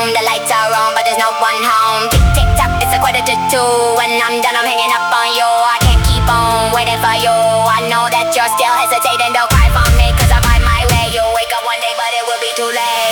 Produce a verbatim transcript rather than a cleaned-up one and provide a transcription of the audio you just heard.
room, the lights are on, but there's no one home. Tick, tick, tock, it's a quarter to two. When I'm done, I'm hanging up on you. I can't keep on waiting for you. I know that you're still hesitating, don't cry for me, cause I find my way. You'll wake up one day, but it will be too late.